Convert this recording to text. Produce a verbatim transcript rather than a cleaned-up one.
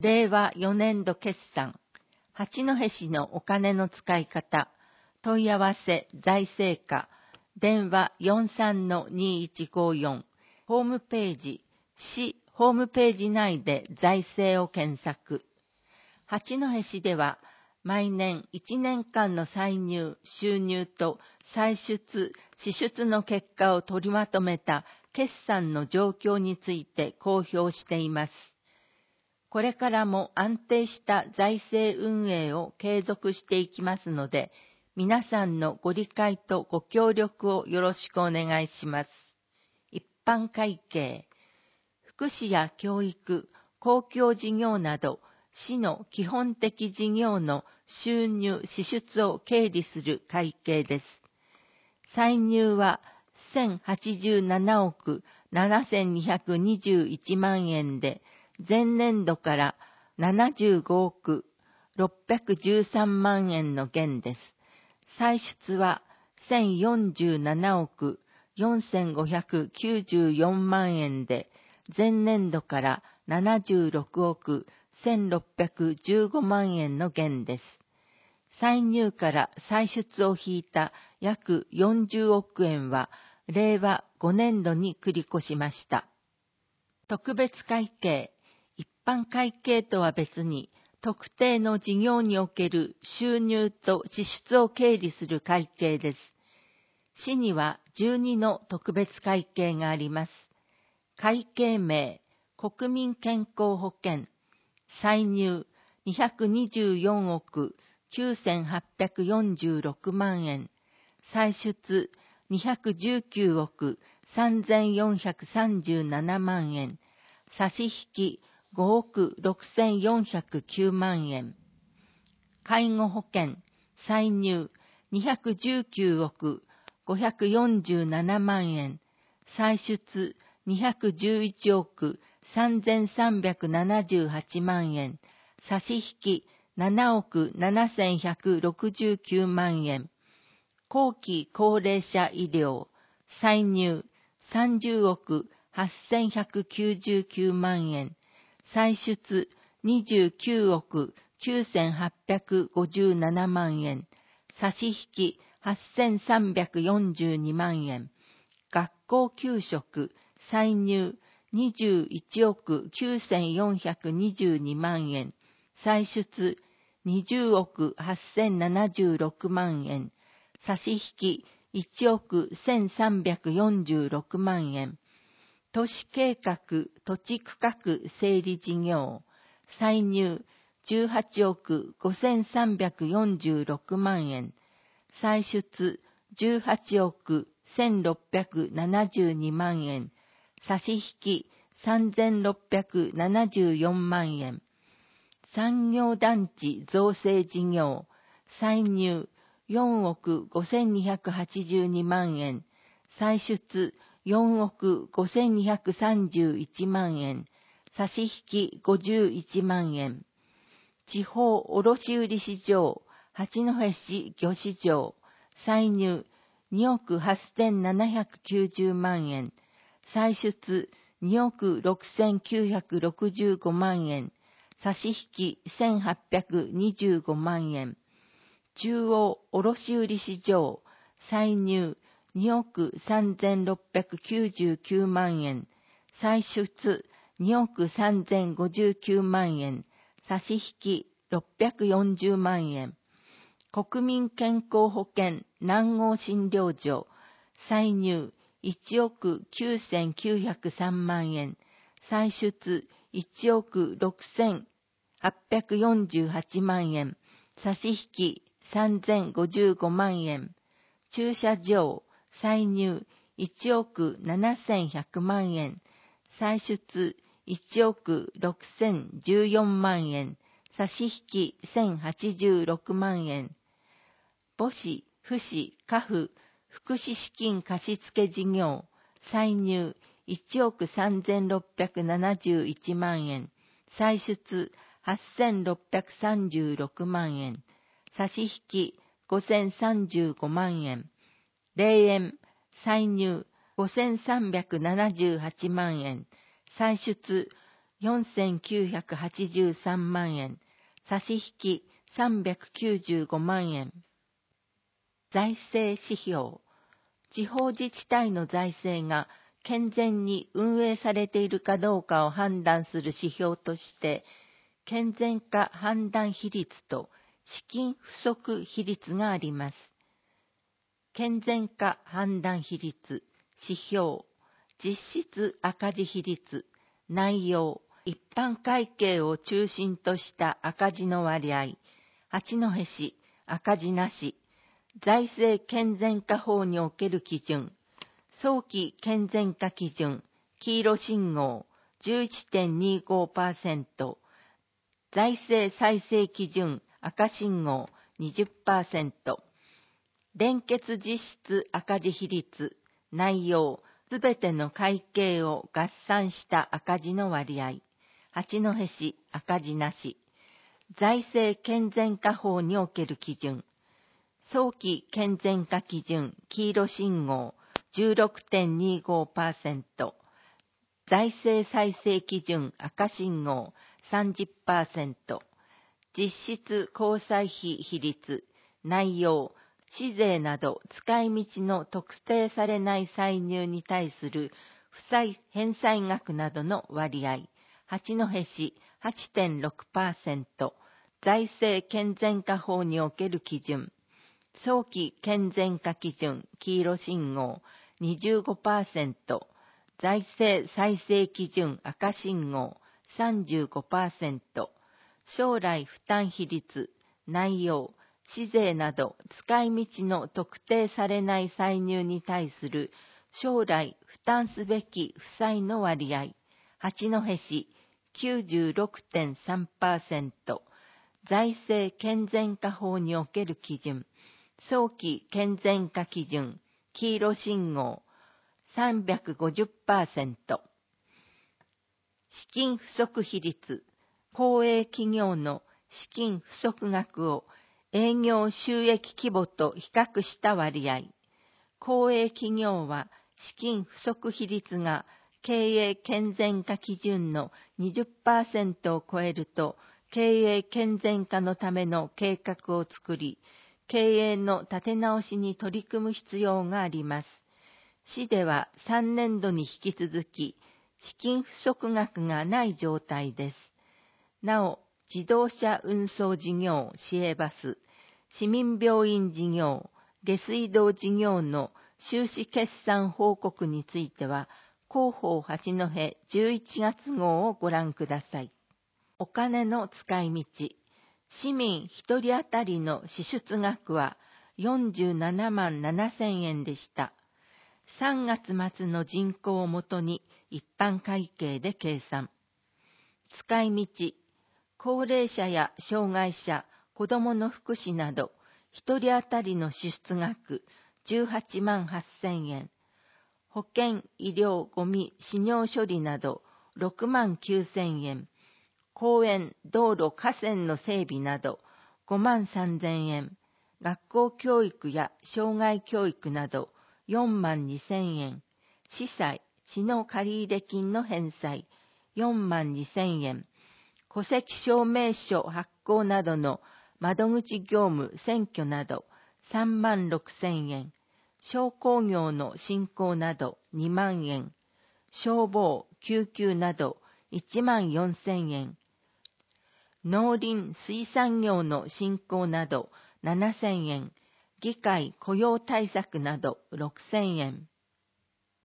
れいわよねんど決算、八戸市のお金の使い方、問い合わせ財政課、電話 よんさんのにいちごよん、ホームページ、市ホームページ内で財政を検索。八戸市では、毎年いちねんかんの歳入、収入と歳出、支出の結果を取りまとめた決算の状況について公表しています。これからも安定した財政運営を継続していきますので、皆さんのご理解とご協力をよろしくお願いします。一般会計、福祉や教育、公共事業など、市の基本的事業の収入・支出を経理する会計です。歳入はせんはちじゅうななおくななせんにひゃくにじゅういちまんえんで、前年度からななじゅうごおくろっぴゃくじゅうさんまんえんの減です。歳出はせんよんじゅうななおくよんせんごひゃくきゅうじゅうよんまんえんで、前年度からななじゅうろくおくせんろっぴゃくじゅうごまんえんの減です。歳入から歳出を引いた約よんじゅうおくえんは、れいわごねんどに繰り越しました。特別会計、一般会計とは別に、特定の事業における収入と支出を経理する会計です。市にはじゅうにの特別会計があります。会計名、国民健康保険、歳入にひゃくにじゅうよんおくきゅうせんはっぴゃくよんじゅうろくまんえん、歳出にひゃくじゅうきゅうおくさんぜんよんひゃくさんじゅうななまんえん、差し引きごおくろくせんよんひゃくきゅうまんえん。介護保険、歳入にひゃくじゅうきゅうおくごひゃくよんじゅうななまんえん、歳出にひゃくじゅういちおくさんぜんさんびゃくななじゅうはちまんえん、差し引きななおくななせんひゃくろくじゅうきゅうまんえん。後期高齢者医療、歳入さんじゅうおくはっせんひゃくきゅうじゅうきゅうまんえん、歳出にじゅうきゅうおくきゅうせんはっぴゃくごじゅうななまんえん、差し引きはっせんさんびゃくよんじゅうにまんえん。学校給食、歳入にじゅういちおくきゅうせんよんひゃくにじゅうにまんえん、歳出にじゅうおくはっせんななじゅうろくまんえん、差し引きいちおくせんさんびゃくよんじゅうろくまんえん。都市計画土地区画整理事業、歳入じゅうはちおくごせんさんびゃくよんじゅうろくまんえん、歳出じゅうはちおくせんろっぴゃくななじゅうにまんえん、差し引きさんぜんろっぴゃくななじゅうよんまんえん。産業団地造成事業、歳入よんおくごせんにひゃくはちじゅうにまんえん、歳出よんおくごせんにひゃくさんじゅういちまんえん、差し引きごじゅういちまんえん。地方卸売市場、八戸市魚市場、歳入におくはっせんななひゃくきゅうじゅうまんえん、歳出におくろくせんきゅうひゃくろくじゅうごまんえん、差し引きせんはっぴゃくにじゅうごまんえん。中央卸売市場、歳入におくさんぜんろっぴゃくきゅうじゅうきゅうまんえん、歳出におくさんぜんごじゅうきゅうまんえん、差し引きろっぴゃくよんじゅうまんえん。国民健康保険南郷診療所、歳入いちおくきゅうせんきゅうひゃくさんまんえん、歳出いちおくろくせんはっぴゃくよんじゅうはちまんえん、差し引きさんぜんごじゅうごまんえん。駐車場、歳入いちおくななせんひゃくまんえん、歳出いちおくろくせんじゅうよんまんえん、差し引きせんはちじゅうろくまんえん。母子、父子、家父、福祉資金貸付事業、歳入いちおくさんぜんろっぴゃくななじゅういちまんえん、歳出はっせんろっぴゃくさんじゅうろくまんえん、差し引きごせんさんじゅうごまんえん。霊園、歳入ごせんさんびゃくななじゅうはちまんえん、歳出よんせんきゅうひゃくはちじゅうさんまんえん、差し引きさんびゃくきゅうじゅうごまんえん。財政指標。地方自治体の財政が健全に運営されているかどうかを判断する指標として、健全化判断比率と資金不足比率があります。健全化判断比率、指標、実質赤字比率、内容、一般会計を中心とした赤字の割合、八戸市赤字なし、財政健全化法における基準、早期健全化基準、黄色信号 じゅういってんにごパーセント、財政再生基準赤信号 にじゅっパーセント、連結実質赤字比率、内容、すべての会計を合算した赤字の割合、八戸市赤字なし、財政健全化法における基準、早期健全化基準黄色信号 じゅうろくてんにごパーセント、財政再生基準赤信号 さんじゅっパーセント、実質交際費比率、内容、市税など使い道の特定されない歳入に対する負債返済額などの割合、八戸市 はちてんろくパーセント、財政健全化法における基準、早期健全化基準黄色信号 にじゅうごパーセント、財政再生基準赤信号 さんじゅうごパーセント、将来負担比率、内容、市税など使い道の特定されない歳入に対する将来負担すべき負債の割合、八戸市 きゅうじゅうろくてんさんパーセント、財政健全化法における基準、早期健全化基準黄色信号 さんびゃくごじゅっパーセント、資金不足比率、公営企業の資金不足額を営業収益規模と比較した割合、公営企業は資金不足比率が経営健全化基準の にじゅっパーセント を超えると、経営健全化のための計画を作り、経営の立て直しに取り組む必要があります。市ではさんねんどに引き続き、資金不足額がない状態です。なお、自動車運送事業、市営バス、市民病院事業、下水道事業の収支決算報告については、広報八戸じゅういちがつ号をご覧ください。お金の使い道。市民ひとり当たりの支出額はよんじゅうななまんななせんえんでした。さんがつ末の人口をもとに一般会計で計算。使い道。高齢者や障害者、子どもの福祉など、ひとり当たりの支出額じゅうはちまんはっせんえん。保険、医療、ゴミ、死尿処理などろくまんきゅうせんえん。公園、道路、河川の整備などごまんさんぜんえん。学校教育や障害教育などよんまんにせんえん。司債、市の借入金の返済よんまんにせんえん。戸籍証明書発行などの窓口業務選挙などさんまんろくせんえん。商工業の振興などにまんえん。消防、救急などいちまんよんせんえん。農林水産業の振興などななせんえん。議会雇用対策などろくせんえん。